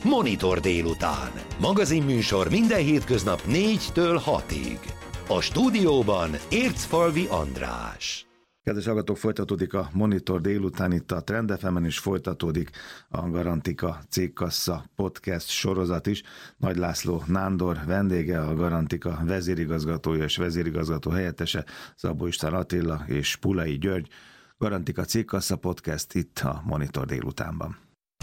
Monitor délután. Magazinműsor minden hétköznap 4-től 6-ig. A stúdióban Ércfalvi András. Kedves hallgatók, folytatódik a Monitor délután itt a Trend FM-en, is folytatódik a Garantika Cégkassa podcast sorozat is. Nagy László Nándor vendége, a Garantika vezérigazgatója és vezérigazgató helyettese, Szabó István Attila és Pulai György. Garantika Cégkassa podcast itt a Monitor délutánban.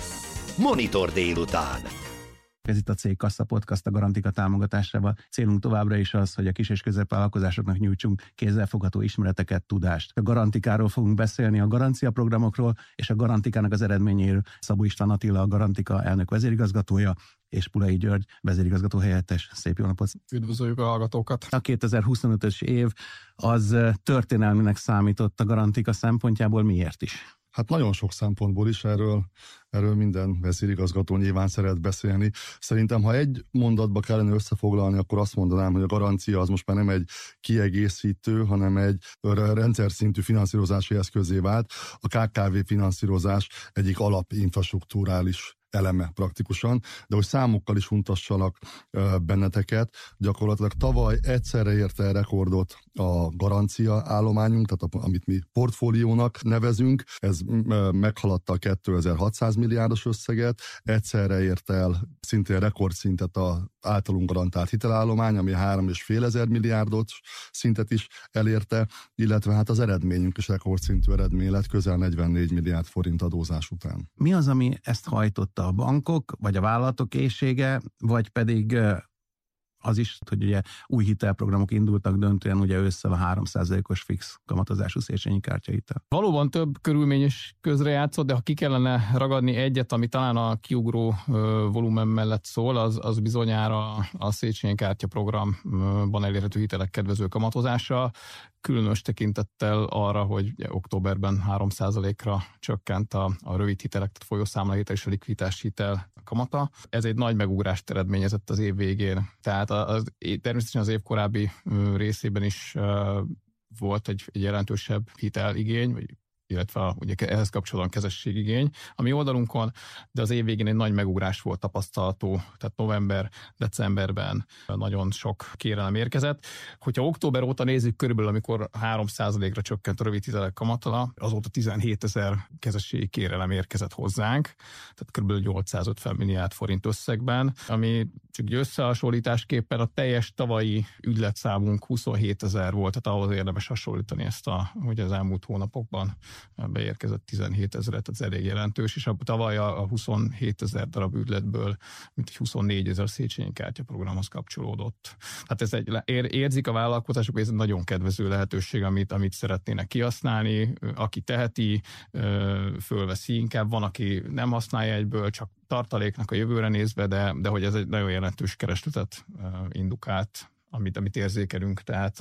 Monitor délután. Ez itt a Cégkassa podcast a Garantika támogatásával. Célunk továbbra is az, hogy a kis és középvállalkozásoknak nyújtsunk kézzelfogható ismereteket, tudást. A Garantikáról fogunk beszélni, a garanciaprogramokról és a Garantikának az eredményéről. Szabó István Attila, a Garantika elnök vezérigazgatója, és Pulai György vezérigazgató helyettes. Szép jó napot! Üdvözöljük a hallgatókat! A 2025-ös év az történelminek számított a Garantika szempontjából. Miért is? Hát nagyon sok szempontból is, erről minden vezérigazgató nyilván szeret beszélni. Szerintem, ha egy mondatba kellene összefoglalni, akkor azt mondanám, hogy a garancia az most már nem egy kiegészítő, hanem egy rendszer szintű finanszírozási eszközé vált. A KKV finanszírozás egyik alapinfrastrukturális eleme praktikusan, de hogy számokkal is untassalak benneteket, gyakorlatilag tavaly egyszerre érte el rekordot a garancia állományunk, tehát amit mi portfóliónak nevezünk, ez meghaladta a 2600 milliárdos összeget, egyszerre érte el szintén rekordszintet az általunk garantált hitelállomány, ami 3500 milliárdos szintet is elérte, illetve hát az eredményünk is rekordszintű eredmény lett, közel 44 milliárd forint adózás után. Mi az, ami ezt hajtotta? A bankok, vagy a vállalatok éhsége, vagy pedig az is, hogy ugye új hitelprogramok indultak döntően ugye ősszel a 3%-os fix kamatozású Széchenyi kártyahitel. Valóban több körülmény is közrejátszott, de ha ki kellene ragadni egyet, ami talán a kiugró volumen mellett szól, az bizonyára a Széchenyi kártyaprogramban elérhető hitelek kedvező kamatozása, különös tekintettel arra, hogy októberben 3%-ra csökkent a rövid hitelek, tehát folyószámlahitel és a likviditás hitel kamata. Ez egy nagy megugrást eredményezett az év végén. Tehát természetesen az év korábbi részében is volt egy jelentősebb hiteligény, illetve ugye ehhez kapcsolatban kezességigény a mi oldalunkon, de az év végén egy nagy megugrás volt tapasztalható, tehát november-decemberben nagyon sok kérelem érkezett. Hogyha október óta nézzük, körülbelül amikor 3%-ra csökkent a rövid hitelek kamatala, azóta 17 000 kezességi kérelem érkezett hozzánk, tehát körülbelül 850 milliárd forint összegben, ami csak összehasonlításképpen a teljes tavalyi ügyletszámunk 27 000 volt, tehát ahhoz érdemes hasonlítani ezt hogy az elmúlt hónapokban beérkezett 17 000, tehát ez elég jelentős, és tavaly a 27 000 darab ügyletből mint 24 000 Széchenyi kártyaprogramhoz kapcsolódott. Tehát ez érzik a vállalkozások, hogy ez egy nagyon kedvező lehetőség, amit szeretnének kihasználni, aki teheti, fölveszi inkább, van, aki nem használja egyből, csak tartaléknak a jövőre nézve, de hogy ez egy nagyon jelentős keresletet indukált, amit érzékelünk. Tehát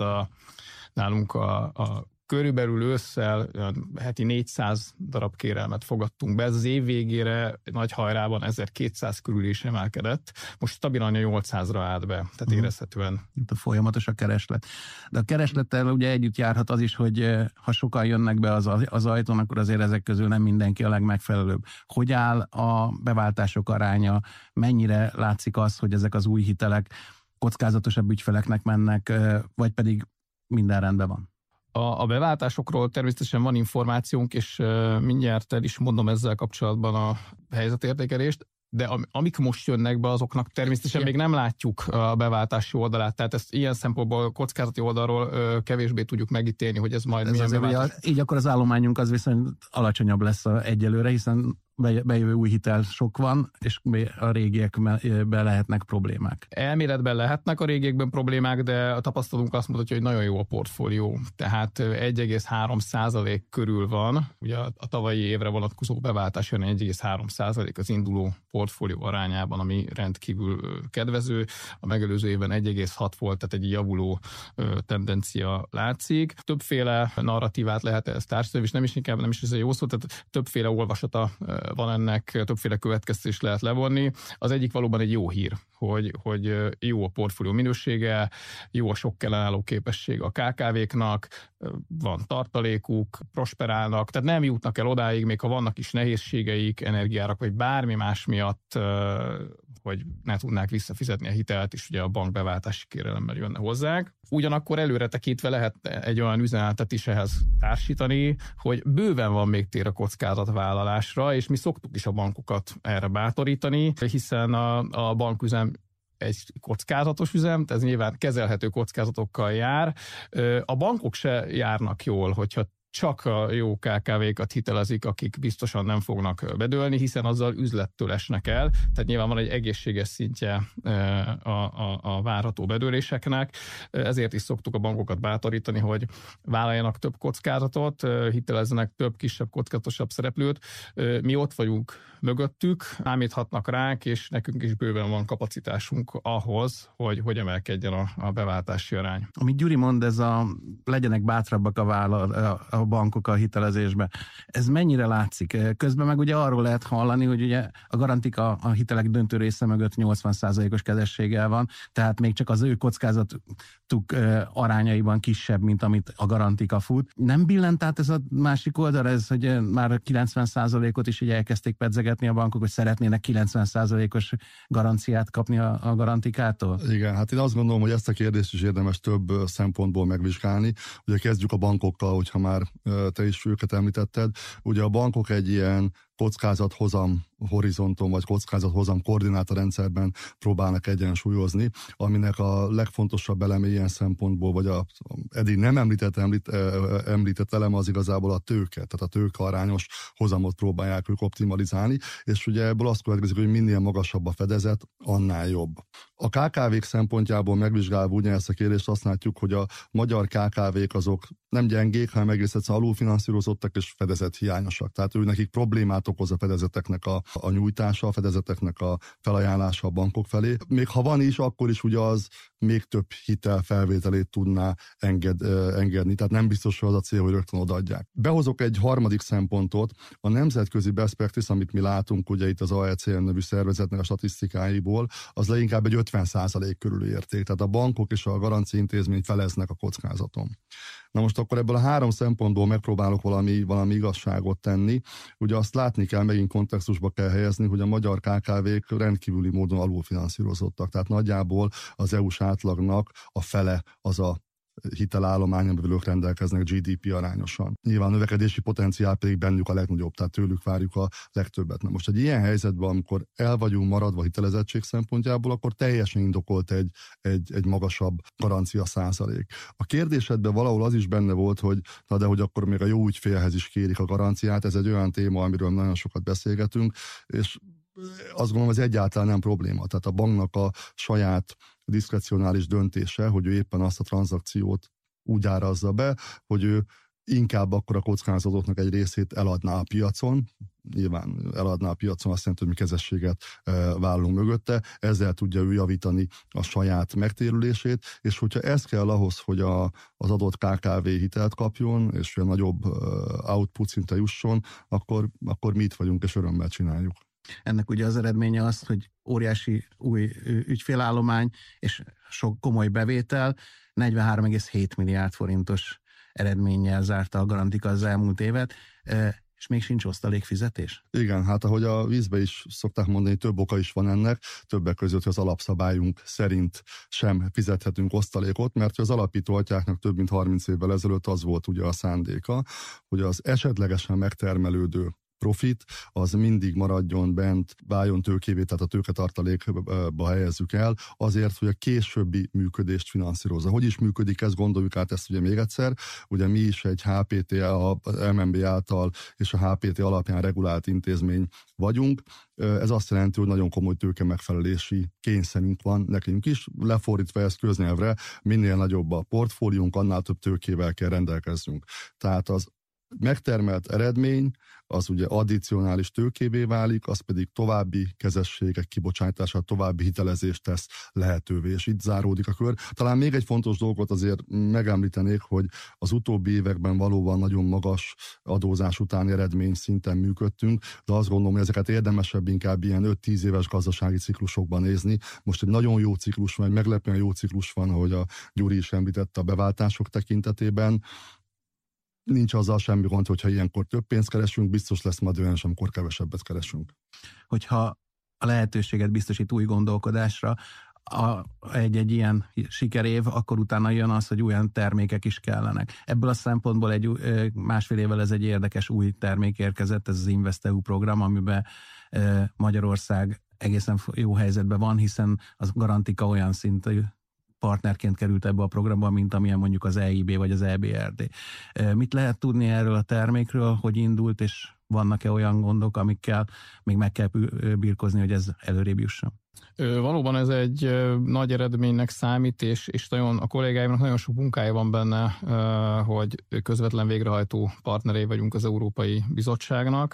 nálunk a körülbelül ősszel heti 400 darab kérelmet fogadtunk be. Ez az év végére nagy hajrában 1200 körül is emelkedett. Most stabilan 800-ra állt be, tehát érezhetően. Folyamatos a kereslet. De a kereslettel ugye együtt járhat az is, hogy ha sokan jönnek be az ajtón, akkor azért ezek közül nem mindenki a legmegfelelőbb. Hogy áll a beváltások aránya? Mennyire látszik az, hogy ezek az új hitelek kockázatosabb ügyfeleknek mennek, vagy pedig minden rendben van? A beváltásokról természetesen van információnk, és mindjárt el is mondom ezzel kapcsolatban a helyzetértékelést, de amik most jönnek be, azoknak természetesen még nem látjuk a beváltási oldalát, tehát ezt ilyen szempontból kockázati oldalról kevésbé tudjuk megítélni, hogy ez majd milyen beváltás. Így akkor az állományunk az viszont alacsonyabb lesz egyelőre, hiszen bejövő új hitel sok van, és a régiekben lehetnek problémák. Elméletben lehetnek a régiekben problémák, de a tapasztalatunk azt mutatja, hogy nagyon jó a portfólió. Tehát 1,3% körül van. Ugye a tavalyi évre vonatkozó beváltás jön 1,3% az induló portfólió arányában, ami rendkívül kedvező. A megelőző évben 1,6 volt, tehát egy javuló tendencia látszik. Többféle narratívát lehet ezt társadalmi, és nem is ez a jó szó, tehát többféle olvasata van ennek, többféle következtetés lehet levonni. Az egyik valóban egy jó hír, hogy jó a portfólió minősége, jó a sok ellenálló képesség a KKV-knak, van tartalékuk, prosperálnak, tehát nem jutnak el odáig, még ha vannak is nehézségeik, energiárak, vagy bármi más miatt, hogy ne tudnák visszafizetni a hitelt, és ugye a bank beváltási kérelemmel jönne hozzák. Ugyanakkor előre tekintve lehet egy olyan üzenetet is ehhez társítani, hogy bőven van még tér a kockázatvállalásra, és mi szoktuk is a bankokat erre bátorítani, hiszen a banküzem egy kockázatos üzem, ez nyilván kezelhető kockázatokkal jár. A bankok se járnak jól, hogyha csak a jó KKV-kat hitelezik, akik biztosan nem fognak bedőlni, hiszen azzal üzlettől esnek el. Tehát nyilván van egy egészséges szintje a várható bedőléseknek. Ezért is szoktuk a bankokat bátorítani, hogy vállaljanak több kockázatot, hitelezzenek több kisebb, kockázatosabb szereplőt. Mi ott vagyunk mögöttük, számíthatnak ránk, és nekünk is bőven van kapacitásunk ahhoz, hogy emelkedjen a beváltási arány. Amit Gyuri mond, ez legyenek bátrabbak a bankok a hitelezésben. Ez mennyire látszik? Közben meg ugye arról lehet hallani, hogy ugye a Garantika a hitelek döntő része mögött 80%-os kezességgel van, tehát még csak az ő kockázatuk arányaiban kisebb, mint amit a Garantika fut. Nem billent át ez a másik oldal, ez, hogy már 90%-ot is ugye elkezdték pedzegetni a bankok, hogy szeretnének 90%-os garanciát kapni a Garantikától? Igen, hát én azt gondolom, hogy ezt a kérdést is érdemes több szempontból megvizsgálni. Ugye kezdjük a bankokkal, hogyha már te is őket említetted. Ugye a bankok egy ilyen kockázathozam horizonton, vagy kockázathozam koordinátorrendszerben próbálnak egyensúlyozni, aminek a legfontosabb eleme ilyen szempontból, vagy eddig nem említett eleme az igazából a tőke, tehát a tőke arányos hozamot próbálják ők optimalizálni, és ugye ebből azt következik, hogy minél magasabb a fedezet, annál jobb. A KKV-k szempontjából megvizsgálva ugyanezt a kérdést azt látjuk, hogy a magyar KKV-k azok nem gyengék, hanem egész egyszerűen alulfinanszírozottak és fedezet hiányosak. Tehát ő nekik problémát okoz a fedezeteknek a nyújtása, a fedezeteknek a felajánlása a bankok felé. Még ha van is, akkor is ugye az még több hitel felvételét tudná engedni. Tehát nem biztos, hogy az a cél, hogy rögtön odaadják. Behozok egy harmadik szempontot. A nemzetközi best practice, amit mi látunk ugye itt az AECM nevű szervezetnek a statisztikáiból, az leginkább egy 50% körüli érték. Tehát a bankok és a garancia intézmény feleznek a kockázaton. Na most akkor ebből a három szempontból megpróbálok valami igazságot tenni. Ugye azt látni kell, megint kontextusba kell helyezni, hogy a magyar KKV-k rendkívüli módon alulfinanszírozottak. Tehát nagyjából az EU-s átlagnak a fele az a hitelállomány, amivel ők rendelkeznek GDP arányosan. Nyilván a növekedési potenciál pedig bennük a legnagyobb, tehát tőlük várjuk a legtöbbet. Na most egy ilyen helyzetben, amikor el vagyunk maradva hitelezettség szempontjából, akkor teljesen indokolt egy magasabb garancia százalék. A kérdésedben valahol az is benne volt, hogy hogy akkor még a jó ügyfélhez is kérik a garanciát, ez egy olyan téma, amiről nagyon sokat beszélgetünk, és azt gondolom, ez egyáltalán nem probléma. Tehát a banknak a saját diszkrecionális döntése, hogy ő éppen azt a tranzakciót úgy árazza be, hogy ő inkább akkor a kockázatoknak egy részét eladná a piacon. Nyilván eladná a piacon, azt jelenti, hogy mi kezességet vállalunk mögötte, ezzel tudja ő javítani a saját megtérülését, és hogyha ez kell ahhoz, hogy az adott KKV hitelt kapjon, és olyan nagyobb output szinte jusson, akkor mi itt vagyunk, és örömmel csináljuk. Ennek ugye az eredménye az, hogy óriási új ügyfélállomány és sok komoly bevétel, 43,7 milliárd forintos eredménnyel zárta a Garantika az elmúlt évet, és még sincs osztalékfizetés? Igen, hát ahogy a vízbe is szokták mondani, több oka is van ennek, többek között, hogy az alapszabályunk szerint sem fizethetünk osztalékot, mert az alapító atyáknak több mint 30 évvel ezelőtt az volt ugye a szándéka, hogy az esetlegesen megtermelődő profit, az mindig maradjon bent, váljon tőkévé, tehát a tőketartalékba helyezzük el, azért, hogy a későbbi működést finanszírozza. Hogy is működik ez, gondoljuk át ezt ugye még egyszer. Ugye mi is egy HPT, a MNB által és a HPT alapján regulált intézmény vagyunk. Ez azt jelenti, hogy nagyon komoly tőke megfelelési kényszerünk van nekünk is. Lefordítva ezt köznyelvre, minél nagyobb a portfóliónk, annál több tőkével kell rendelkeznünk. Tehát az megtermelt eredmény az ugye addicionális tőkébé válik, az pedig további kezességek kibocsátását, további hitelezést tesz lehetővé, és itt záródik a kör. Talán még egy fontos dolgot azért megemlítenék, hogy az utóbbi években valóban nagyon magas adózás utáni eredmény szinten működtünk, de azt gondolom, hogy ezeket érdemesebb inkább ilyen 5-10 éves gazdasági ciklusokban nézni. Most egy nagyon jó ciklus van, egy meglepően jó ciklus van, ahogy a Gyuri is említette a beváltások tekintetében. Nincs azzal semmi gond, hogyha ilyenkor több pénzt keresünk, biztos lesz majd olyan, amikor kevesebbet keresünk. Hogyha a lehetőséget biztosít új gondolkodásra, egy ilyen sikerév, akkor utána jön az, hogy olyan termékek is kellenek. Ebből a szempontból másfél évvel ez egy érdekes új termék érkezett, ez az InvestEU program, amiben Magyarország egészen jó helyzetben van, hiszen az Garantika olyan szintű partnerként került ebbe a programba, mint amilyen mondjuk az EIB vagy az EBRD. Mit lehet tudni erről a termékről, hogy indult, és vannak-e olyan gondok, amikkel még meg kell birkozni, hogy ez előrébb jusson? Valóban ez egy nagy eredménynek számít, és nagyon, a kollégáimnak nagyon sok munkája van benne, hogy közvetlen végrehajtó partnerei vagyunk az Európai Bizottságnak.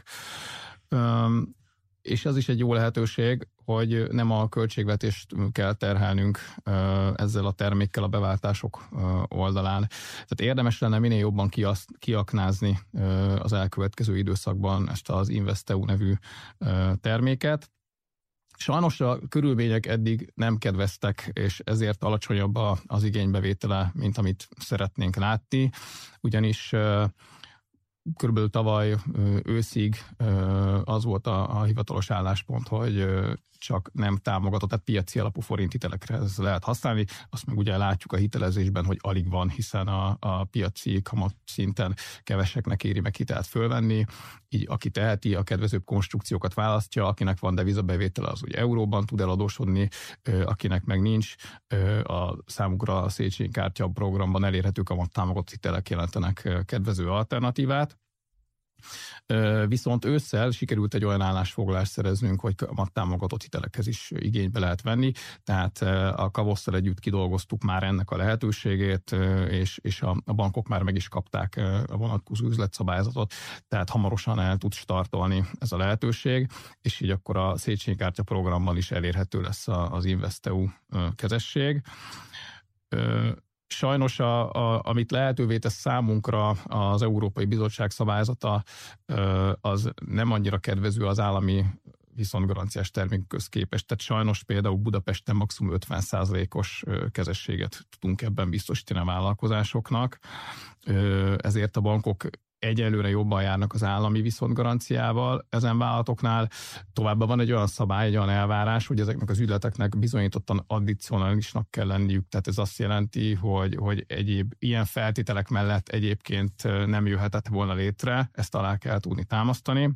És az is egy jó lehetőség, hogy nem a költségvetést kell terhelnünk ezzel a termékkel a beváltások oldalán. Tehát érdemes lenne minél jobban kiaknázni az elkövetkező időszakban ezt az InvestEU nevű terméket. Sajnos a körülmények eddig nem kedveztek, és ezért alacsonyabb az igénybevétele, mint amit szeretnénk látni, ugyanis körülbelül tavaly őszig az volt a hivatalos álláspont, hogy csak nem támogatott, tehát piaci alapú forinthitelekre ez lehet használni. Azt meg ugye látjuk a hitelezésben, hogy alig van, hiszen a piaci kamat szinten keveseknek éri meg hitelt fölvenni. Így aki teheti, a kedvezőbb konstrukciókat választja, akinek van devizabevétele, az ugye euróban tud eladósodni, akinek meg nincs. Számukra a Széchenyi kártya programban elérhető kamat támogatott hitelek jelentenek kedvező alternatívát. Viszont ősszel sikerült egy olyan állásfoglalást szereznünk, hogy támogatott hitelekhez is igénybe lehet venni, tehát a Kavosszal együtt kidolgoztuk már ennek a lehetőségét, és a bankok már meg is kapták a vonatkozó üzletszabályzatot, tehát hamarosan el tud startolni ez a lehetőség, és így akkor a Széchenyi kártya programmal is elérhető lesz az InvestEU kezesség. Sajnos, amit lehetővé tesz számunkra az Európai Bizottság szabályzata, az nem annyira kedvező az állami viszontgaranciás termékhöz képest. Tehát sajnos például Budapesten maximum 50%-os kezességet tudunk ebben biztosítani a vállalkozásoknak. Ezért a bankok egyelőre jobban járnak az állami viszontgaranciával ezen vállalatoknál. Továbbá van egy olyan szabály, egy olyan elvárás, hogy ezeknek az ügyleteknek bizonyítottan addicionálisnak kell lenniük. Tehát ez azt jelenti, hogy egyéb ilyen feltételek mellett egyébként nem jöhetett volna létre, ezt alá kell tudni támasztani.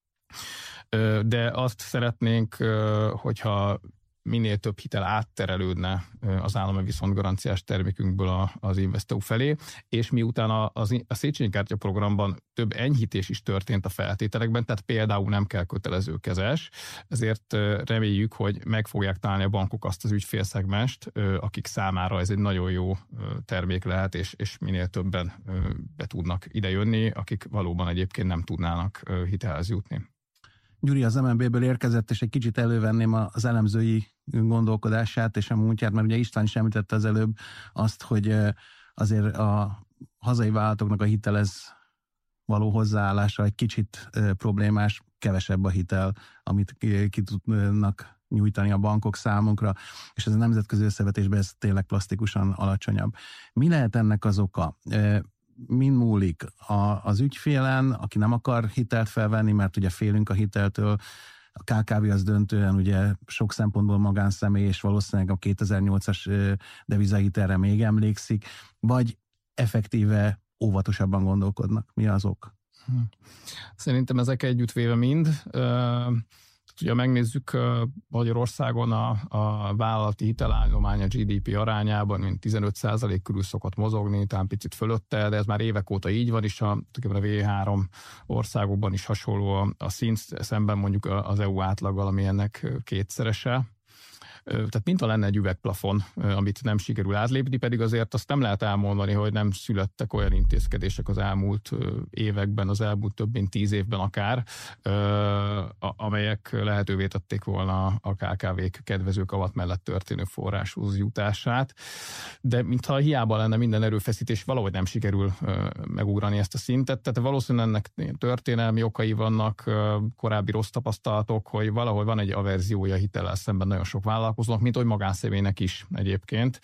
De azt szeretnénk, hogyha minél több hitel átterelődne az állami viszontgaranciás termékünkből az InvestEU felé, és miután a Széchenyi kártya programban több enyhítés is történt a feltételekben, tehát például nem kell kötelező kezes, ezért reméljük, hogy meg fogják találni a bankok azt az ügyfélszegmest, akik számára ez egy nagyon jó termék lehet, és minél többen be tudnak idejönni, akik valóban egyébként nem tudnának hitelhez jutni. Gyuri az MNB-ből érkezett, és egy kicsit elővenném az elemzői gondolkodását és a múltját, mert ugye István is említette az előbb azt, hogy azért a hazai vállalatoknak a hitelez való hozzáállása egy kicsit problémás, kevesebb a hitel, amit ki tudnak nyújtani a bankok számunkra, és ez a nemzetközi összevetésben ez tényleg plastikusan alacsonyabb. Mi lehet ennek az oka? Min múlik az ügyfélen, aki nem akar hitelt felvenni, mert ugye félünk a hiteltől, a KKV az döntően ugye sok szempontból magánszemély, és valószínűleg a 2008-as devizahitelre még emlékszik, vagy effektíve óvatosabban gondolkodnak. Mi az ok? Szerintem ezek együttvéve mind. Ugye megnézzük Magyarországon a vállalati hitelállomány a GDP arányában, mint 15% körül szokott mozogni, talán picit fölötte, de ez már évek óta így van, és a V3 országokban is hasonló a szint, szemben mondjuk az EU átlaggal, ami ennek kétszerese. Tehát mintha lenne egy üvegplafon, amit nem sikerül átlépni, pedig azért azt nem lehet elmondani, hogy nem születtek olyan intézkedések az elmúlt években, az elmúlt több mint 10 évben akár, amelyek lehetővé tették volna a KKV-k kedvező kamat mellett történő forráshoz jutását, de mintha hiába lenne minden erőfeszítés, valahogy nem sikerül megugrani ezt a szintet, tehát valószínűleg ennek történelmi okai vannak, korábbi rossz tapasztalatok, hogy valahol van egy averziója hitellel szemben nagyon sok vállalkozónak, mint hogy magánszemélynek is egyébként.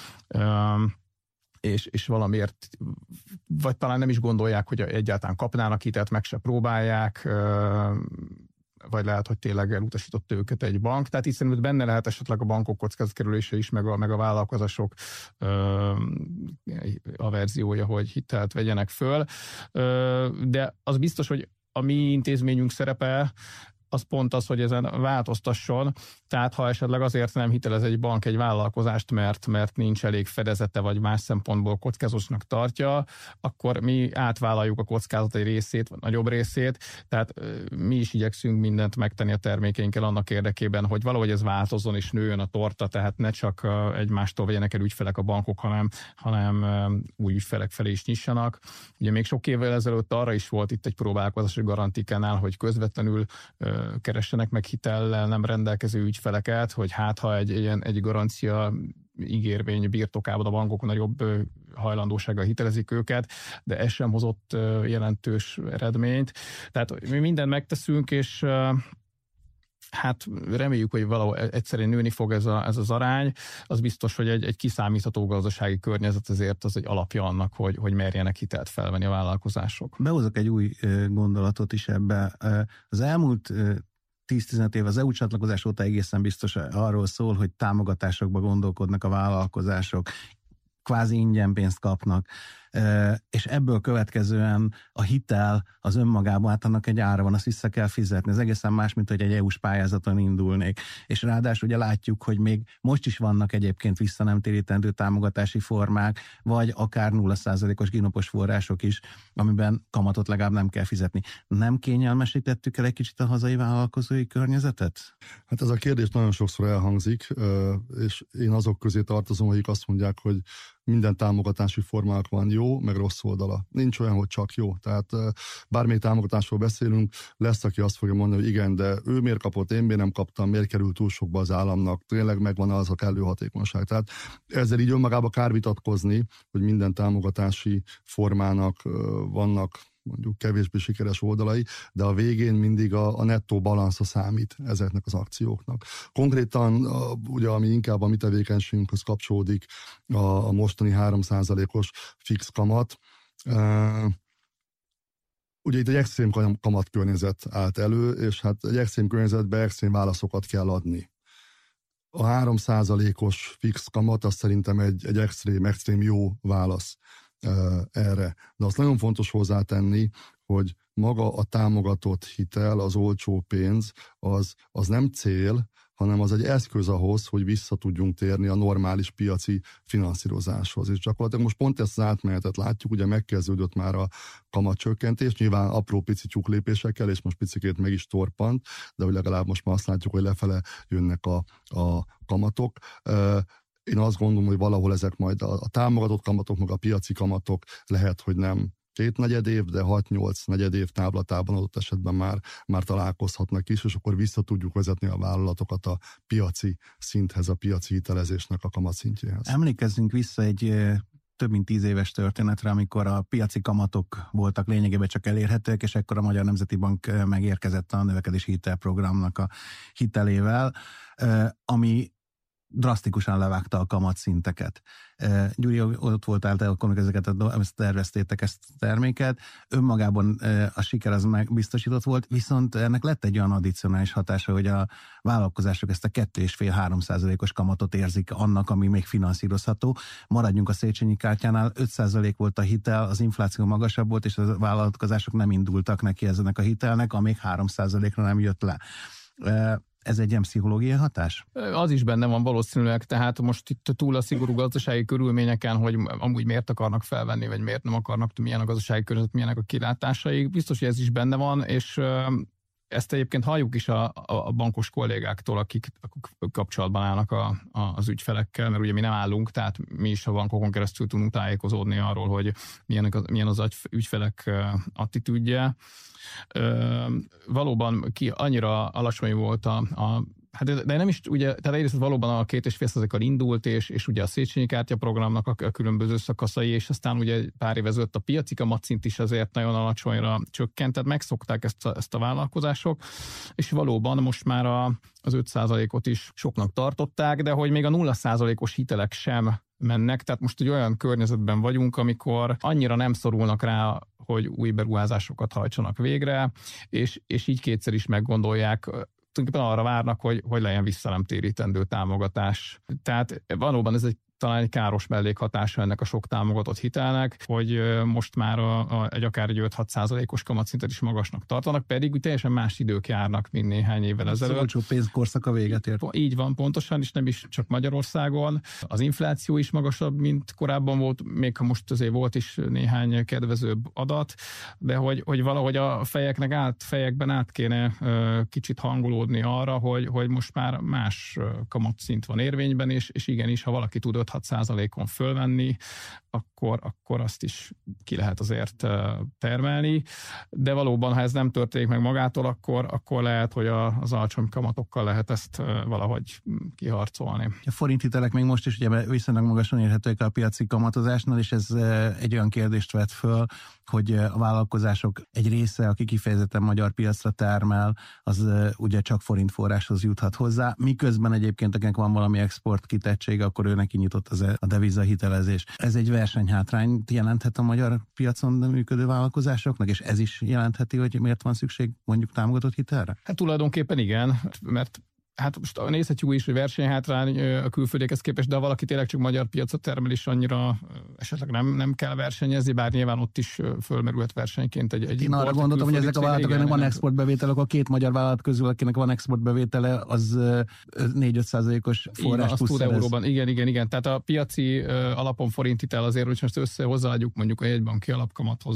És valamiért, vagy talán nem is gondolják, hogy egyáltalán kapnának hitelt, meg se próbálják, vagy lehet, hogy tényleg elutasított őket egy bank. Tehát itt szerintem benne lehet esetleg a bankok kockázatkerülése is, meg a vállalkozások averziója, hogy hitelt vegyenek föl. De az biztos, hogy a mi intézményünk szerepe az pont az, hogy ezen változtasson. Tehát ha esetleg azért nem hitelez egy bank egy vállalkozást, mert nincs elég fedezete, vagy más szempontból kockázatosnak tartja, akkor mi átvállaljuk a kockázat egy részét, vagy nagyobb részét. Tehát mi is igyekszünk mindent megtenni a termékeinkkel annak érdekében, hogy valahogy ez változzon és nőjön a torta, tehát ne csak egymástól vegyenek el ügyfelek a bankok, hanem új ügyfelek felé is nyissanak. Ugye még sok évvel ezelőtt arra is volt itt egy próbálkozás a Garantikánál, hogy közvetlenül keressenek meg hitellel nem rendelkező ügyfeleket, hogy hát ha egy garancia ígérvény birtokában a bankok nagyobb hajlandósággal hitelezik őket, de ez sem hozott jelentős eredményt. Tehát mi mindent megteszünk, és hát reméljük, hogy valahol egyszerűen nőni fog ez az arány. Az biztos, hogy egy kiszámítható gazdasági környezet azért az egy alapja annak, hogy merjenek hitelt felvenni a vállalkozások. Behozok egy új gondolatot is ebbe. Az elmúlt 10-15 év az EU csatlakozás óta egészen biztos arról szól, hogy támogatásokba gondolkodnak a vállalkozások, kvázi ingyen pénzt kapnak, és ebből következően a hitel az önmagában, hát annak egy ára van, azt vissza kell fizetni. Ez egészen más, mint hogy egy EU-s pályázaton indulnék. És ráadásul ugye látjuk, hogy még most is vannak egyébként vissza nem térítendő támogatási formák, vagy akár 0%-os ginopos források is, amiben kamatot legalább nem kell fizetni. Nem kényelmesítettük el egy kicsit a hazai vállalkozói környezetet? Hát ez a kérdés nagyon sokszor elhangzik, és én azok közé tartozom, akik azt mondják, hogy minden támogatási formának van jó, meg rossz oldala. Nincs olyan, hogy csak jó. Tehát bármelyik támogatásról beszélünk, lesz, aki azt fogja mondani, hogy igen, de ő miért kapott, én miért nem kaptam, miért került túl sokba az államnak, tényleg megvan az a kellő hatékonyság. Tehát ezzel így önmagába kár vitatkozni, hogy minden támogatási formának vannak mondjuk kevésbé sikeres oldalai, de a végén mindig a nettó balansza számít ezeknek az akcióknak. Konkrétan, ugye, ami inkább a mi tevékenységünkhöz kapcsolódik, a mostani 3%-os fix kamat. Ugye itt egy extrém kamatkörnyezet állt elő, és hát egy extrém környezetben extrém válaszokat kell adni. A 3%-os fix kamat az szerintem egy extrém jó válasz erre. De azt nagyon fontos hozzátenni, hogy maga a támogatott hitel, az olcsó pénz, az nem cél, hanem az egy eszköz ahhoz, hogy vissza tudjunk térni a normális piaci finanszírozáshoz. És gyakorlatilag most pont ezt az átmenetet látjuk, ugye megkezdődött már a kamatcsökkentés, nyilván apró pici tyúklépésekkel, és most picikét meg is torpant, de hogy legalább most már azt látjuk, hogy lefele jönnek a kamatok. Én azt gondolom, hogy valahol ezek majd a támogatott kamatok, meg a piaci kamatok lehet, hogy nem 2 év, de 6-8 év táblatában adott esetben már találkozhatnak is, és akkor vissza tudjuk vezetni a vállalatokat a piaci szinthez, a piaci hitelezésnek a kamatszintjéhez. Emlékezzünk vissza egy több mint 10 éves történetre, amikor a piaci kamatok voltak lényegében csak elérhetőek, és ekkor a Magyar Nemzeti Bank megérkezett a növekedési hitelprogramnak a hitelével, ami drasztikusan levágta a kamatszinteket. Gyuri, ott voltál te, akkor ezt terveztétek, ezt a terméket. Önmagában a siker az meg biztosított volt, viszont ennek lett egy olyan addicionális hatása, hogy a vállalkozások ezt a 2,5-3%-os kamatot érzik annak, ami még finanszírozható. Maradjunk a Széchenyi kártyánál, 5% volt a hitel, az infláció magasabb volt, és a vállalkozások nem indultak neki ezenek a hitelnek, amíg 3%-ra nem jött le. Ez egy ilyen pszichológiai hatás? Az is benne van valószínűleg, tehát most itt túl a szigorú gazdasági körülményeken, hogy amúgy miért akarnak felvenni, vagy miért nem akarnak, milyen a gazdasági környezet, milyenek a kilátásai. Biztos, hogy ez is benne van, és ezt egyébként halljuk is a bankos kollégáktól, akik kapcsolatban állnak az ügyfelekkel, mert ugye mi nem állunk, tehát mi is a bankokon keresztül tudunk tájékozódni arról, hogy milyen az ügyfelek attitűdje. Valóban annyira alacsony volt hát de nem is, ugye, tehát egyrészt valóban a 2,5%-kal indult, és ugye a Széchenyi kártyaprogramnak a különböző szakaszai, és aztán ugye pár év ezelőtt a piaci kamatszint is azért nagyon alacsonyra csökkent, tehát megszokták ezt a vállalkozások, és valóban most már az 5%-ot is soknak tartották, de hogy még a 0%-os hitelek sem mennek, tehát most egy olyan környezetben vagyunk, amikor annyira nem szorulnak rá, hogy új beruházásokat hajtsanak végre, és így kétszer is meggondolják, tulajdonképpen arra várnak, hogy legyen visszanemtérítendő támogatás. Tehát valóban ez talán egy káros mellékhatása ennek a sok támogatott hitelnek, hogy most már akár egy 5-6%-os kamatszintet is magasnak tartanak, pedig úgy teljesen más idők járnak, mint néhány évvel ezelőtt. Az olcsó pénzkorszaka véget ért. Így van, pontosan, és nem is csak Magyarországon. Az infláció is magasabb, mint korábban volt, még ha most azért volt is néhány kedvezőbb adat, de hogy valahogy a fejekben át kéne kicsit hangolódni arra, hogy most már más kamatszint van érvényben, és igenis, ha valaki tud 5-6%-on fölvenni, akkor azt is ki lehet azért termelni, de valóban, ha ez nem történik meg magától, akkor lehet, hogy az alacsony kamatokkal lehet ezt valahogy kiharcolni. A forinthitelek még most is ugye viszonylag magasan érhetőek a piaci kamatozásnál, és ez egy olyan kérdést vet föl, hogy a vállalkozások egy része, aki kifejezetten magyar piacra termel, az ugye csak forint forráshoz juthat hozzá, miközben egyébként akinek van valami export kitettsége, akkor ő neki nyitott a devizahitelezés. Ez egy versenyhátrányt jelenthet a magyar piacon működő vállalkozásoknak, és ez is jelentheti, hogy miért van szükség mondjuk támogatott hitelre? Hát tulajdonképpen igen, mert hát most nézhetjük is, hogy versenyhátrány a külföldiekhez képest, de ha valaki tényleg csak magyar piacot termel, és annyira esetleg nem kell versenyezni, bár nyilván ott is fölmerülhet versenyként egy Én arra gondoltam, hogy ezek a vállalatok, akinek van exportbevétele, akkor a két magyar vállalat közül, akinek van exportbevétele, az 4-5%-os forrás plusz euróban. Igen. Tehát a piaci alapon forinthitel azért, hogy most hozzáadjuk mondjuk a jegybanki alapkamathoz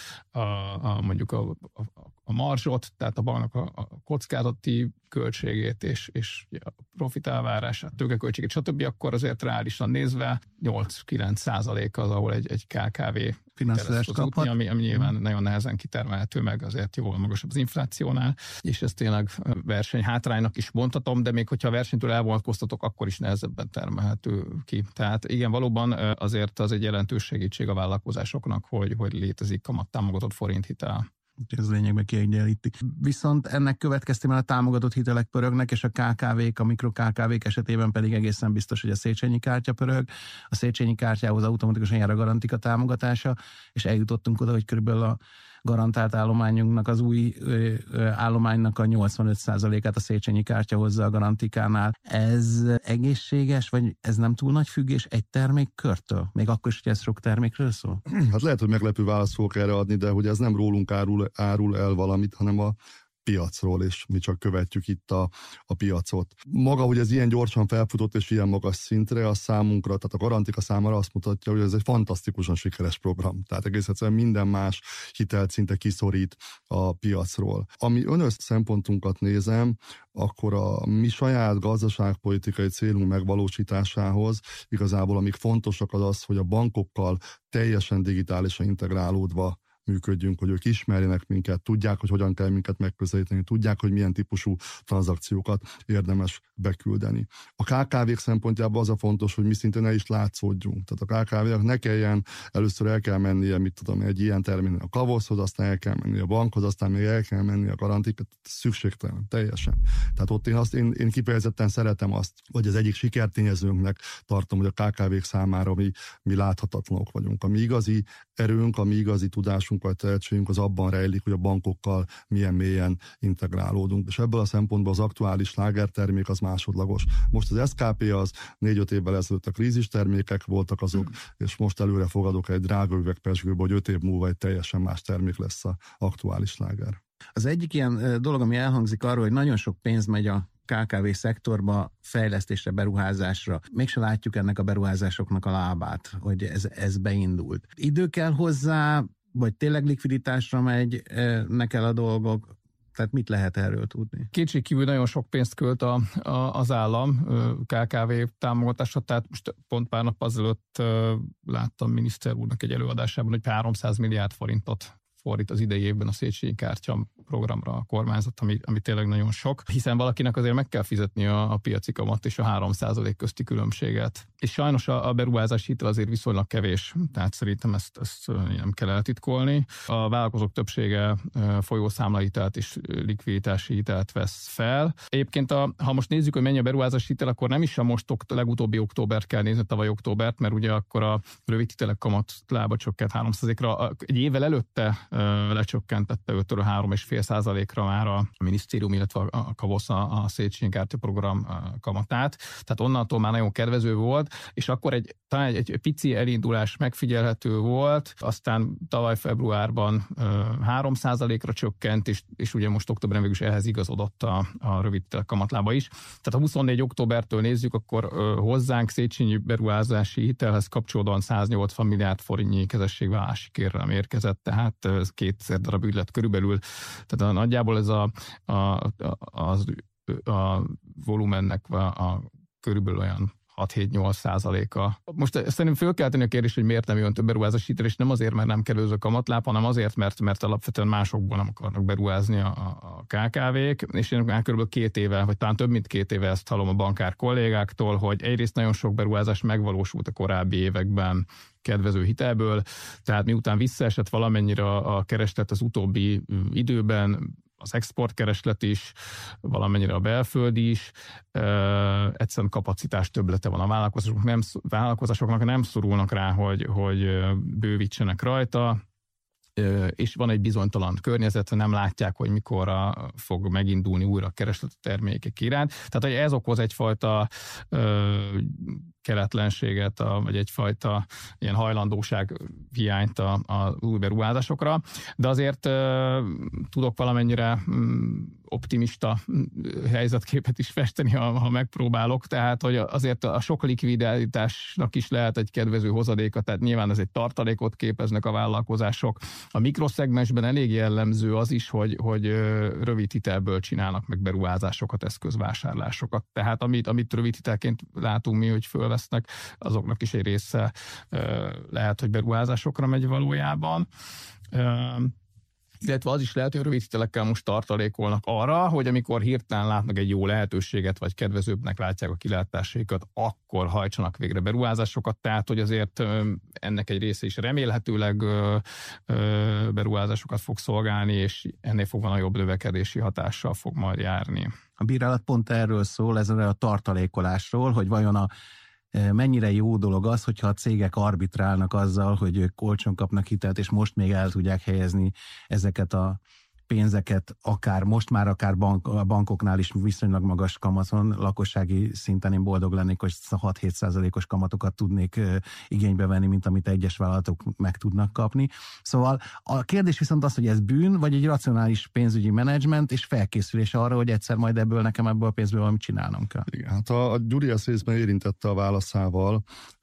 mondjuk a marzsot, tehát a banknak a kockázati költségét és a profit elvárását, tőkeköltségét, stb., akkor azért reálisan nézve 8-9% az, ahol egy KKV finanszírozást kaphat, ami nyilván nagyon nehezen kitermelhető, meg azért jóval magasabb az inflációnál, és ez tényleg versenyhátránynak is mondhatom, de még hogyha a versenytől elvonatkoztatok, akkor is nehezebben termelhető ki. Tehát igen, valóban azért az egy jelentős segítség a vállalkozásoknak, hogy létezik kamattámogatott forinthitel. Ez lényegben kiegyenlíti. Viszont ennek következtében a támogatott hitelek pörögnek, és a KKV-k, a mikro-KKV-k esetében pedig egészen biztos, hogy a Széchenyi kártya pörög. A Széchenyi kártyához automatikusan jár a Garantika támogatása, és eljutottunk oda, hogy körülbelül a garantált állományunknak, az új állománynak a 85%-át a Széchenyi kártya hozza a Garantikánál. Ez egészséges, vagy ez nem túl nagy függés egy termékkörtől? Még akkor is, hogy ez sok termékről szól? Hát lehet, hogy meglepő választ fogok erre adni, de hogy ez nem rólunk árul el valamit, hanem a piacról, és mi csak követjük itt a piacot. Maga, hogy ez ilyen gyorsan felfutott és ilyen magas szintre, a számunkra, tehát a Garantika számára azt mutatja, hogy ez egy fantasztikusan sikeres program. Tehát egész egyszerűen minden más hitelt szinte kiszorít a piacról. Ami önös szempontunkat nézem, akkor a mi saját gazdaságpolitikai célunk megvalósításához igazából amik fontosak az, hogy a bankokkal teljesen digitálisan integrálódva működjünk, hogy ők ismerjenek minket, tudják, hogy hogyan kell minket megközelíteni, tudják, hogy milyen típusú tranzakciókat érdemes beküldeni. A KKV-k szempontjában az a fontos, hogy mi szinte ne is látszódjunk. Tehát a KKV-nak ne kelljen, először el kell mennie, egy ilyen terminál a Kavoszhoz, aztán el kell menni a bankhoz, aztán még el kell menni a Garantikát, szükségtelen, teljesen. Tehát ott én kifejezetten szeretem azt, hogy az egyik sikertényezőnknek tartom, hogy a KKV-k számára mi láthatatlanok vagyunk. A mi igazi erőnk, a mi igazi tudásunk vagy tehetségünk az abban rejlik, hogy a bankokkal milyen mélyen integrálódunk. És ebből a szempontból az aktuális slágertermék az másodlagos. Most az SKP az 4-5 évvel ezelőtt a krízis termékek voltak azok, és most előre fogadok egy drága üvegpezsgőbe, hogy 5 év múlva egy teljesen más termék lesz az aktuális sláger. Az egyik ilyen dolog, ami elhangzik arról, hogy nagyon sok pénz megy a KKV szektorba, fejlesztésre, beruházásra. Mégse látjuk ennek a beruházásoknak a lábát, hogy ez beindult. Idő kell hozzá, vagy tényleg likviditásra megynek el a dolgok? Tehát mit lehet erről tudni? Kétségkívül nagyon sok pénzt költ az állam KKV támogatásra, tehát most pont pár nap azelőtt láttam miniszter úrnak egy előadásában, hogy 300 milliárd forintot fordít az idei évben a Széchenyi kártya programra a kormányzat, ami tényleg nagyon sok, hiszen valakinek azért meg kell fizetni a piaci kamat és a 3% közti különbséget. És sajnos a beruházási hitel azért viszonylag kevés, tehát szerintem ezt nem kell eltitkolni. A vállalkozók többsége folyószámlahitelt és likviditási hitelt vesz fel. Egyébként, ha most nézzük, hogy mennyi a beruházási hitel, akkor nem is a most legutóbbi októbert kell nézni, tavaly októbert, mert ugye akkor a rövid hitelek kamat lába csökkent 3%-ra. Egy évvel előtte lecsökkentette 5-ről 3,5%-ra már a minisztérium, illetve a KAVOSZ, a Széchenyi kártya program kamatát. Tehát onnantól már nagyon kedvező volt, és akkor talán egy pici elindulás megfigyelhető volt, aztán tavaly februárban 3%-ra csökkent, és ugye most októberben végül is ehhez igazodott a rövid kamatlába is. Tehát ha 24 októbertől nézzük, akkor hozzánk Széchenyi beruházási hitelhez kapcsolódóan 180 milliárd forintnyi kezességvállalási kérelem érkezett, tehát ez 2000 darab ügylet körülbelül. Tehát nagyjából ez a volumennek a körülbelül olyan 6-7-8%-a. Most szerintem föl kell tenni a kérdést, hogy miért nem jön több beruházási hitel, és nem azért, mert nem kedvező a kamatláb, hanem azért, mert alapvetően másokból nem akarnak beruházni a KKV-k, és én már kb. 2 éve, vagy talán több mint 2 éve ezt hallom a bankár kollégáktól, hogy egyrészt nagyon sok beruházás megvalósult a korábbi években kedvező hitelből, tehát miután visszaesett valamennyire a kereslet az utóbbi időben, az exportkereslet is, valamennyire a belföldi is, egyszerűen kapacitás többlete van a vállalkozásoknak nem szorulnak rá, hogy bővítsenek rajta, és van egy bizonytalan környezet, nem látják, hogy mikorra fog megindulni újra a kereslet a termékek iránt. Tehát, hogy ez okoz egyfajta keretlenséget, vagy egyfajta ilyen hajlandóság hiányt az új beruházásokra, de azért tudok valamennyire optimista helyzetképet is festeni, ha megpróbálok, tehát hogy azért a sok likviditásnak is lehet egy kedvező hozadéka, tehát nyilván ez egy tartalékot képeznek a vállalkozások. A mikroszegmensben elég jellemző az is, hogy rövid hitelből csinálnak meg beruházásokat, eszközvásárlásokat. Tehát amit rövid hitelként látunk mi, hogy fölvesznek, azoknak is egy része lehet, hogy beruházásokra megy valójában. Illetve az is lehet, hogy rövid hitelekkel most tartalékolnak arra, hogy amikor hirtelen látnak egy jó lehetőséget, vagy kedvezőbbnek látják a kilátásaikat, akkor hajtsanak végre beruházásokat, tehát hogy azért ennek egy része is remélhetőleg beruházásokat fog szolgálni, és ennél fogva nagyobb növekedési hatással fog majd járni. A bírálat pont erről szól, ez a tartalékolásról, hogy vajon mennyire jó dolog az, hogyha a cégek arbitrálnak azzal, hogy ők olcsón kapnak hitelt, és most még el tudják helyezni ezeket a pénzeket, akár bankoknál is viszonylag magas kamaton, lakossági szinten én boldog lennék, hogy 6-7%-os kamatokat tudnék igénybe venni, mint amit egyes vállalatok meg tudnak kapni. Szóval a kérdés viszont az, hogy ez bűn, vagy egy racionális pénzügyi menedzsment, és felkészülés arra, hogy egyszer majd ebből a pénzből valamit csinálnom kell. Igen, hát a Gyuri ezt részben érintette a válaszával.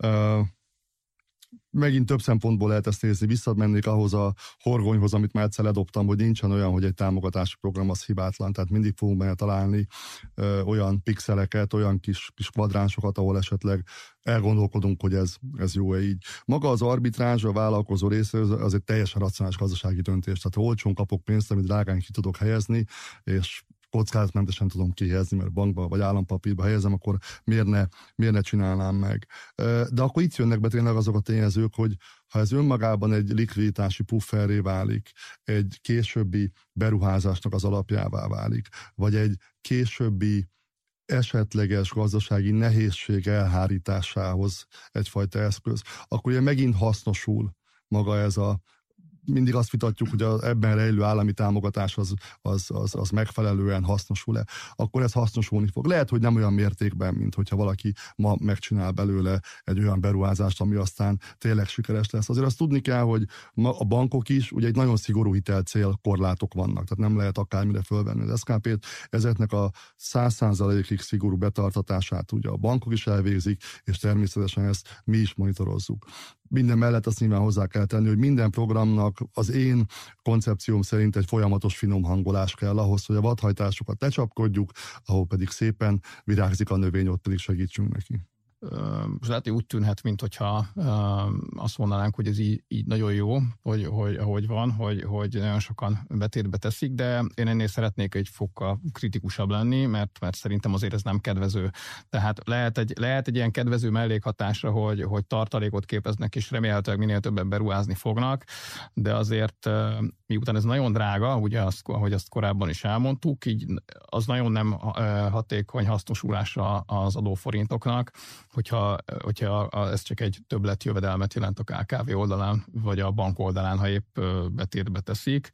Megint több szempontból lehet ezt nézni, visszamennék ahhoz a horgonyhoz, amit már egyszer ledobtam, hogy nincsen olyan, hogy egy támogatási program az hibátlan, tehát mindig fogunk benne találni olyan pixeleket, olyan kis kvadránsokat, ahol esetleg elgondolkodunk, hogy ez jó-e így. Maga az arbitrázs, a vállalkozó része az egy teljesen racionális gazdasági döntés, tehát olcsón kapok pénzt, amit drágán ki tudok helyezni, és kockázatmentesen tudom kihelyezni, mert bankba vagy állampapírba helyezem, akkor miért ne csinálnám meg. De akkor itt jönnek be tényleg azok a tényezők, hogy ha ez önmagában egy likviditási pufferré válik, egy későbbi beruházásnak az alapjává válik, vagy egy későbbi esetleges gazdasági nehézség elhárításához egyfajta eszköz, akkor ugye megint hasznosul maga ez mindig azt vitatjuk, hogy ebben rejlő állami támogatás az megfelelően hasznosul-e, akkor ez hasznosulni fog. Lehet, hogy nem olyan mértékben, mint hogyha valaki ma megcsinál belőle egy olyan beruházást, ami aztán tényleg sikeres lesz. Azért azt tudni kell, hogy a bankok is, ugye egy nagyon szigorú hitelcélkorlátok vannak, tehát nem lehet akármire fölvenni az SKP-t. Ezeknek a 100%-ig szigorú betartatását ugye a bankok is elvégzik, és természetesen ezt mi is monitorozzuk. Minden mellett azt nyilván hozzá kell tenni, hogy minden programnak garantikának az én koncepcióm szerint egy folyamatos finomhangolás kell ahhoz, hogy a vadhajtásokat lecsapkodjuk, ahol pedig szépen virágzik a növény, ott pedig segítsünk neki. Lehet, hogy úgy tűnhet, mintha azt mondanánk, hogy ez így nagyon jó, hogy ahogy van, hogy nagyon sokan betétbe teszik, de én ennél szeretnék egy fokkal kritikusabb lenni, mert szerintem azért ez nem kedvező. Tehát lehet egy ilyen kedvező mellékhatásra, hogy tartalékot képeznek, és remélhetőleg minél többen beruházni fognak, de azért miután ez nagyon drága, ugye ahogy azt korábban is elmondtuk, így az nagyon nem hatékony hasznosulása az adóforintoknak, hogyha ez csak egy többletjövedelmet jelent a KKV oldalán, vagy a bank oldalán, ha épp betétbe teszik.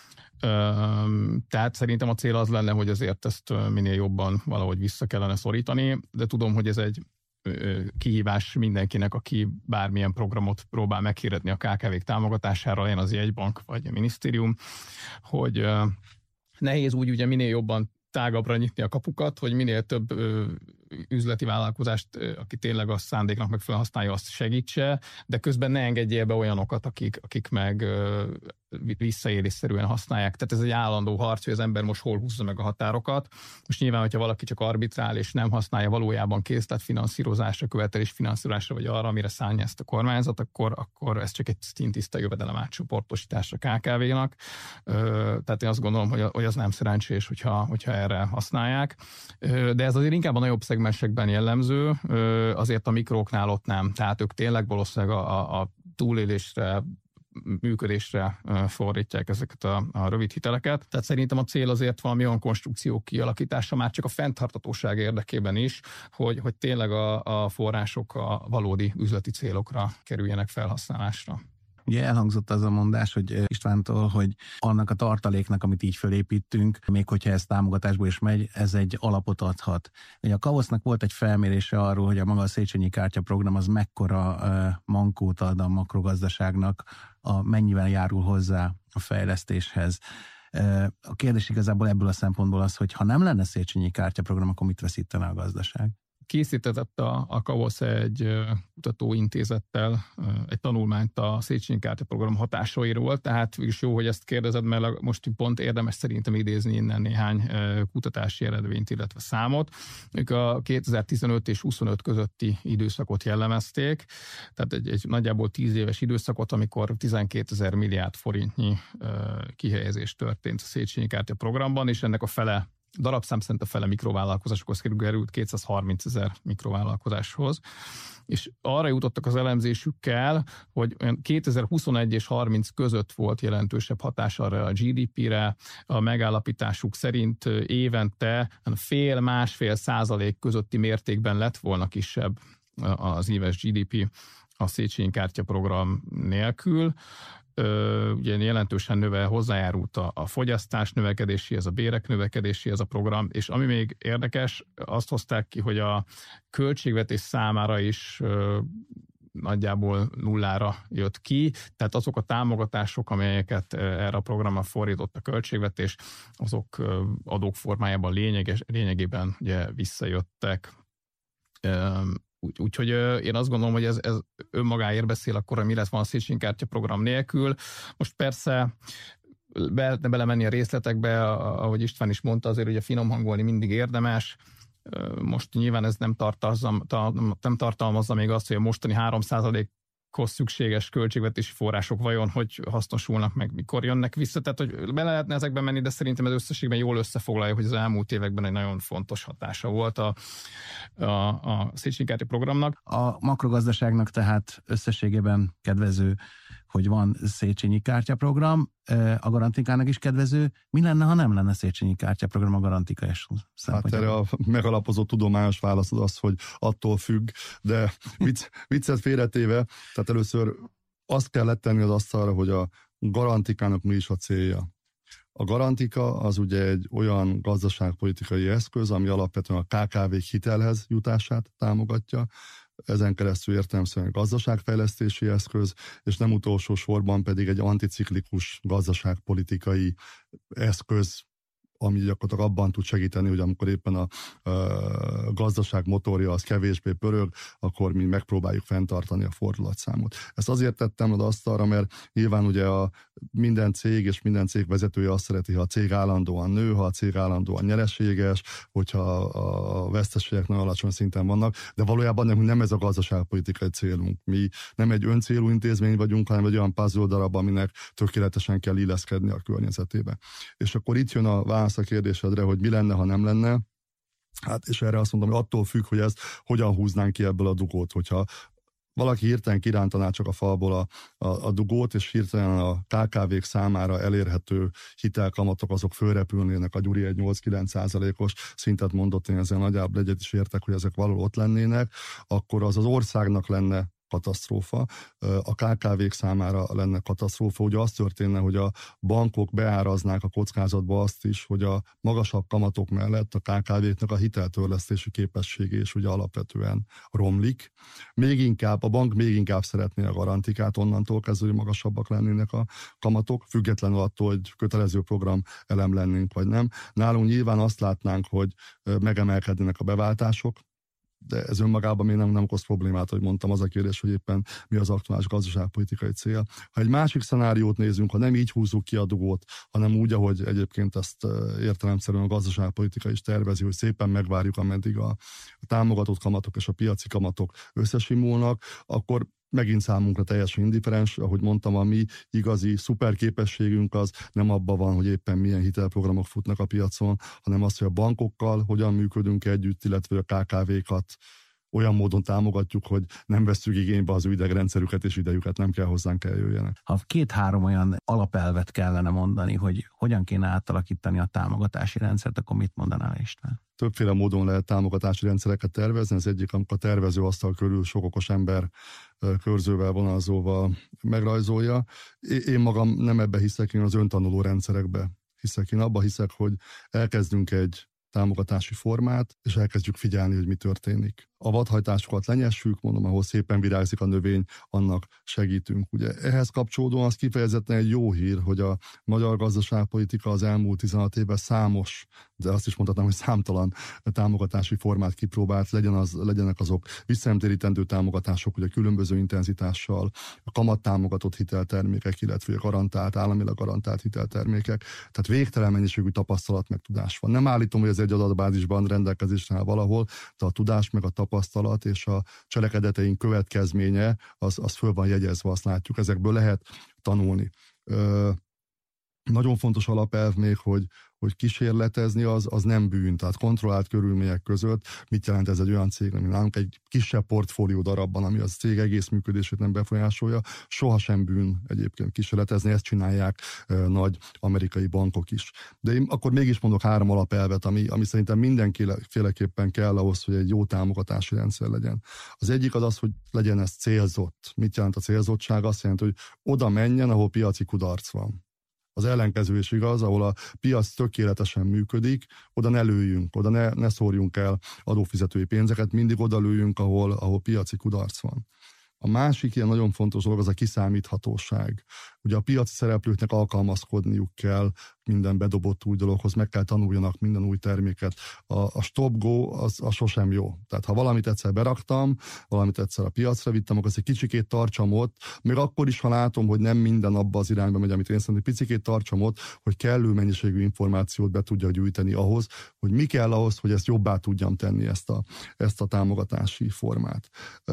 Tehát szerintem a cél az lenne, hogy azért ezt minél jobban valahogy vissza kellene szorítani, de tudom, hogy ez egy kihívás mindenkinek, aki bármilyen programot próbál meghirdetni a KKV-k támogatására, legyen az jegybank vagy a minisztérium, hogy nehéz úgy ugye minél jobban tágabbra nyitni a kapukat, hogy minél több üzleti vállalkozást, aki tényleg a szándéknak megfelelően használja, azt segítse, de közben ne engedjél be olyanokat, akik meg visszaélésszerűen használják. Tehát ez egy állandó harc, hogy az ember most hol húzza meg a határokat. Most nyilván, hogyha valaki csak arbitrál és nem használja valójában készletfinanszírozásra, követelésfinanszírozásra, vagy arra, amire szánja ezt a kormányzat, akkor ez csak egy szintiszta jövedelem átcsoportosítás a KKV-nak. Tehát én azt gondolom, hogy az nem szerencsés, hogyha erre használják. De ez azért inkább a nagyobb szegmensekben jellemző, azért a mikróknál ott nem. Tehát ők tényleg valószínűleg a túlélésre, működésre fordítják ezeket a rövid hiteleket. Tehát szerintem a cél azért valami olyan konstrukció kialakítása, már csak a fenntarthatóság érdekében is, hogy tényleg a források a valódi üzleti célokra kerüljenek felhasználásra. Ugye elhangzott az a mondás, hogy Istvántól, hogy annak a tartaléknak, amit így fölépítünk, még hogyha ez támogatásból is megy, ez egy alapot adhat. Ugye a KAOSZ-nak volt egy felmérése arról, hogy a maga a Széchenyi Kártya program az mekkora mankót ad a makrogazdaságnak, mennyivel járul hozzá a fejlesztéshez. A kérdés igazából ebből a szempontból az, hogy ha nem lenne Széchenyi Kártya program, akkor mit veszítene a gazdaság? Készítetett a KAOSZ egy kutatóintézettel egy tanulmányt a Széchenyi Kártya program hatásairól, tehát is jó, hogy ezt kérdezed, mert most pont érdemes szerintem idézni innen néhány kutatási eredményt, illetve számot. Ők a 2015 és 25 közötti időszakot jellemezték, tehát egy nagyjából 10 éves időszakot, amikor 12 000 milliárd forintnyi kihelyezés történt a Széchenyi Kártya programban, és ennek a fele, darabszám szerint a fele mikrovállalkozásokhoz került 230 000 mikrovállalkozáshoz, és arra jutottak az elemzésükkel, hogy 2021 és 30 között volt jelentősebb hatás arra a GDP-re, a megállapításuk szerint évente 0,5-1,5% közötti mértékben lett volna kisebb az éves GDP a Széchenyi Kártya program nélkül. Ugye jelentősen hozzájárult a fogyasztás növekedéséhez, a bérek növekedéséhez a program, és ami még érdekes, azt hozták ki, hogy a költségvetés számára is nagyjából nullára jött ki, tehát azok a támogatások, amelyeket erre a programra fordított a költségvetés, azok adók formájában lényegében ugye visszajöttek. Úgyhogy én azt gondolom, hogy ez önmagáért beszél akkor, mi lett volna a Széchenyi Kártya program nélkül. Most persze belemenni a részletekbe, ahogy István is mondta, azért ugye finom hangolni mindig érdemes. Most nyilván ez nem tartalmazza még azt, hogy a mostani 3%-hoz szükséges költségvetési források vajon hogy hasznosulnak meg, mikor jönnek vissza. Tehát, hogy be lehetne ezekben menni, de szerintem ez összességben jól összefoglalja, hogy az elmúlt években egy nagyon fontos hatása volt a Széchenyi Kártya programnak. A makrogazdaságnak tehát összességében kedvező, hogy van Széchenyi Kártya program, a Garantikának is kedvező. Mi lenne, ha nem lenne Széchenyi Kártya program a Garantika szempontjából? Hát erre a megalapozott tudományos válasz az, hogy attól függ, de viccet félretéve, tehát először azt kell letenni az asztalra, hogy a Garantikának mi is a célja. A Garantika az ugye egy olyan gazdaságpolitikai eszköz, ami alapvetően a KKV-k hitelhez jutását támogatja, ezen keresztül értelemszerűen gazdaságfejlesztési eszköz, és nem utolsó sorban pedig egy anticiklikus gazdaságpolitikai eszköz ami gyakorlatilag abban tud segíteni, hogy amikor éppen a gazdaság motorja az kevésbé pörög, akkor mi megpróbáljuk fenntartani a fordulatszámot. Ezt azért tettem az asztalra, mert nyilván ugye minden cég és minden cég vezetője azt szereti, ha a cég állandóan nő, ha a cég állandóan nyereséges, hogyha a veszteségek nagyon alacsony szinten vannak, de valójában nem ez a gazdaságpolitikai célunk. Mi nem egy öncélú intézmény vagyunk, hanem egy olyan puzzle darab, aminek tökéletesen kell illeszkedni a környezetébe. És akkor itt jön a válasz a kérdésedre, hogy mi lenne, ha nem lenne. Hát, és erre azt mondom, hogy attól függ, hogy ezt hogyan húznánk ki ebből a dugót, hogyha valaki hirtelen kirántaná csak a falból a dugót, és hirtelen a KKV-k számára elérhető hitelkamatok azok fölrepülnének, a Gyuri egy 8-9%-os szintet mondott, én ezzel nagyjából egyet is értek, hogy ezek valahol ott lennének, akkor az országnak lenne katasztrófa, a KKV-k számára lenne katasztrófa. Ugye az történne, hogy a bankok beáraznák a kockázatba azt is, hogy a magasabb kamatok mellett a KKV-knek a hiteltörlesztési képessége is ugye alapvetően romlik. A bank még inkább szeretné a garantikát, onnantól kezdve, hogy magasabbak lennének a kamatok, függetlenül attól, hogy kötelező program elem lennénk vagy nem. Nálunk nyilván azt látnánk, hogy megemelkednének a beváltások, de ez önmagában még nem okoz problémát, hogy mondtam, az a kérdés, hogy éppen mi az aktuális gazdaságpolitikai cél. Ha egy másik szenáriót nézünk, ha nem így húzzuk ki a dugót, hanem úgy, ahogy egyébként ezt értelemszerűen a gazdaságpolitika is tervezi, hogy szépen megvárjuk, ameddig a támogatott kamatok és a piaci kamatok összesimulnak, akkor megint számunkra teljesen indiferens, ahogy mondtam, a mi igazi szuperképességünk az nem abban van, hogy éppen milyen hitelprogramok futnak a piacon, hanem az, hogy a bankokkal hogyan működünk együtt, illetve a KKV-kat olyan módon támogatjuk, hogy nem vesszük igénybe az ő idegrendszerüket és idejüket, nem kell hozzánk eljöjjenek. Ha 2-3 olyan alapelvet kellene mondani, hogy hogyan kéne átalakítani a támogatási rendszert, akkor mit mondanál, István? Többféle módon lehet támogatási rendszereket tervezni. Az egyik, amikor a tervezőasztal körül sok okos ember körzővel, vonalzóval megrajzolja. Én magam nem ebbe hiszek, én az öntanuló rendszerekbe hiszek. Én abba hiszek, hogy elkezdünk egy támogatási formát, és elkezdjük figyelni, hogy mi történik. A vadhajtásokat lenyessük, mondom, ahol szépen virágzik a növény, annak segítünk. Ugye ehhez kapcsolódóan az kifejezetten egy jó hír, hogy a magyar gazdaságpolitika az elmúlt 16 évben számos, de azt is mondhatnám, hogy számtalan támogatási formát kipróbált, legyenek azok visszanemtérítendő támogatások, ugye különböző intenzitással, a kamattámogatott hiteltermékek, illetve államilag garantált hiteltermékek. Tehát végtelen mennyiségű tapasztalat meg tudás van. Nem állítom, hogy ez egy adatbázisban rendelkezésre áll valahol, de a tudás meg a tapasztalat és a cselekedeteink következménye az föl van jegyezve, azt látjuk, ezekből lehet tanulni. Nagyon fontos alapelv még, hogy kísérletezni az nem bűn, tehát kontrollált körülmények között. Mit jelent ez egy olyan cég, ami nálunk egy kisebb portfólió darabban, ami az cég egész működését nem befolyásolja, sohasem bűn egyébként kísérletezni, ezt csinálják nagy amerikai bankok is. De én akkor mégis mondok 3 alapelvet, ami szerintem mindenféleképpen kell ahhoz, hogy egy jó támogatási rendszer legyen. Az egyik az, hogy legyen ez célzott. Mit jelent a célzottság? Azt jelenti, hogy oda menjen, ahol piaci kudarc van. Az ellenkező is igaz, ahol a piac tökéletesen működik, oda ne lőjünk, oda ne szórjunk el adófizetői pénzeket, mindig oda lőjünk, ahol piaci kudarc van. A másik ilyen nagyon fontos dolog az a kiszámíthatóság. Ugye a piaci szereplőknek alkalmazkodniuk kell minden bedobott új dologhoz, meg kell tanuljanak minden új terméket. A stop-go az sosem jó. Tehát ha valamit egyszer beraktam, valamit egyszer a piacra vittem, akkor azt egy kicsikét tartsam ott, még akkor is, ha látom, hogy nem minden abba az irányba megy, amit én szerintem, picikét tartsam ott, hogy kellő mennyiségű információt be tudja gyűjteni ahhoz, hogy mi kell ahhoz, hogy ezt jobbá tudjam tenni ezt a támogatási formát.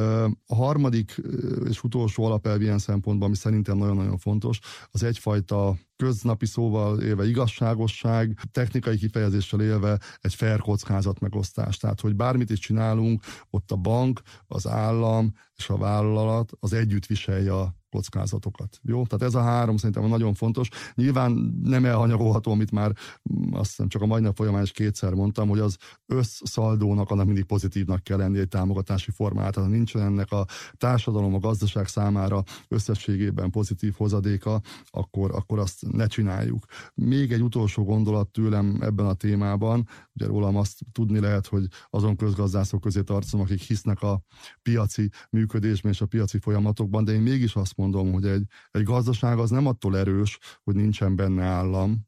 A harmadik és utolsó alapelv ilyen szempontban, ami szerintem nagyon-nagyon fontos, az egyfajta köznapi szóval élve igazságosság, technikai kifejezéssel élve egy fair kockázat megosztás. Tehát, hogy bármit is csinálunk, ott a bank, az állam és a vállalat az együtt viselje a kockázatokat. Jó? Tehát ez a 3 szerintem nagyon fontos. Nyilván nem elhanyagolható, amit már azt hiszem csak a mai nap folyamán is 2-szer mondtam, hogy az összszaldónak annak mindig pozitívnak kell lenni egy támogatási formát. Tehát ha nincsen ennek a társadalom, a gazdaság számára összességében pozitív hozadéka, akkor azt ne csináljuk. Még egy utolsó gondolat tőlem ebben a témában, ugye rólam azt tudni lehet, hogy azon közgazdászok közé tartozom, akik hisznek a piaci működésben és a piaci folyamatokban, de én mégis azt mondom, hogy egy gazdaság az nem attól erős, hogy nincsen benne állam,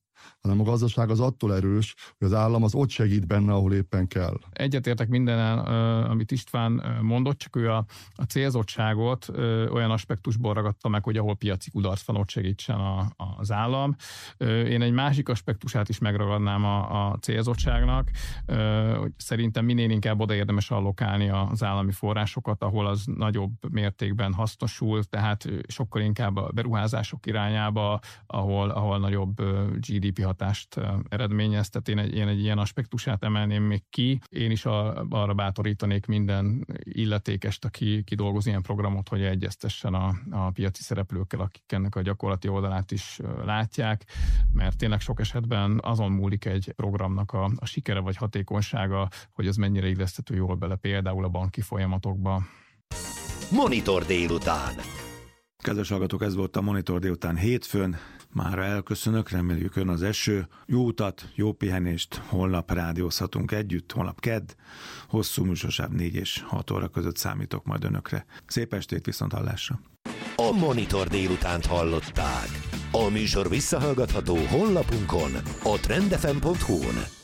hanem a gazdaság az attól erős, hogy az állam az ott segít benne, ahol éppen kell. Egyetértek mindenen, amit István mondott, csak ő a célzottságot olyan aspektusból ragadta meg, hogy ahol piaci kudarc van, ott segítsen az állam. Én egy másik aspektusát is megragadnám a célzottságnak, hogy szerintem minél inkább oda érdemes allokálni az állami forrásokat, ahol az nagyobb mértékben hasznosul, tehát sokkal inkább a beruházások irányába, ahol nagyobb GDP hatást eredményez. Tehát én egy ilyen aspektusát emelném még ki. Én is arra bátorítanék minden illetékest, aki kidolgoz ilyen programot, hogy egyeztessen a piaci szereplőkkel, akik ennek a gyakorlati oldalát is látják, mert tényleg sok esetben azon múlik egy programnak a sikere vagy hatékonysága, hogy az mennyire illeszthető jól bele például a banki folyamatokba. Monitor délután. Kedves hallgatók, ez volt a Monitor délután hétfőn. Mára elköszönök, reméljük ön az eső. Jó utat, jó pihenést, holnap rádiózhatunk együtt, holnap kedd. Hosszú műsorsáv 4 és 6 óra között számítok majd önökre. Szép estét, viszonthallásra! A Monitor délutánt hallották. A műsor visszahallgatható honlapunkon, a trendfm.hu-n.